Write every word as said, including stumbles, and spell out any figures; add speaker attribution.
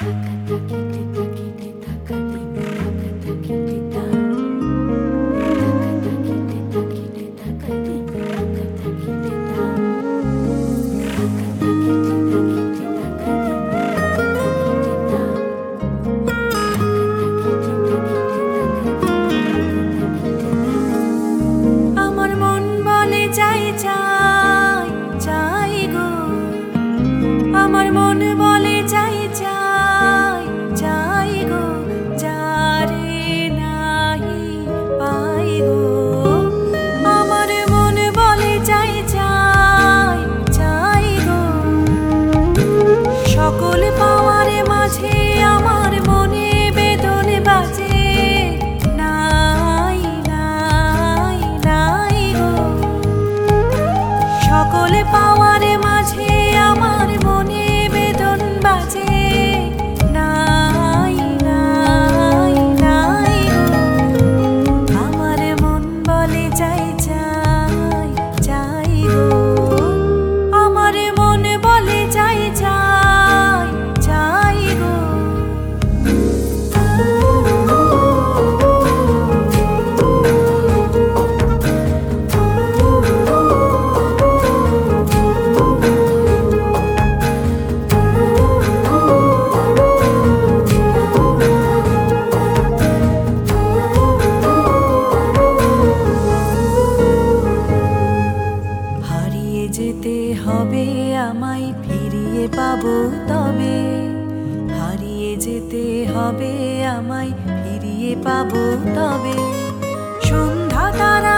Speaker 1: আমার মন বলে চাই চাই চাই গো, যারে নাহি পাই গো। আমার মন বলে চাই চাই চাই গো, সকল পাওয়ার মাঝে আমার মনে বেদন বাজে নাই নাই নাই গো। সকল পাওয়ার মাঝে আমার মনে বেদন বাজে নাই নাই নাই গো। আমার মন বলে চাই চাই চাই গো, আমার মন বলে চাই চাই চাই গো। যেতে হবে আমায় ফিরিয়ে পাবো তবে, হারিয়ে যেতে হবে আমায় ফিরিয়ে পাবো তবে। সন্ধ্যা তারা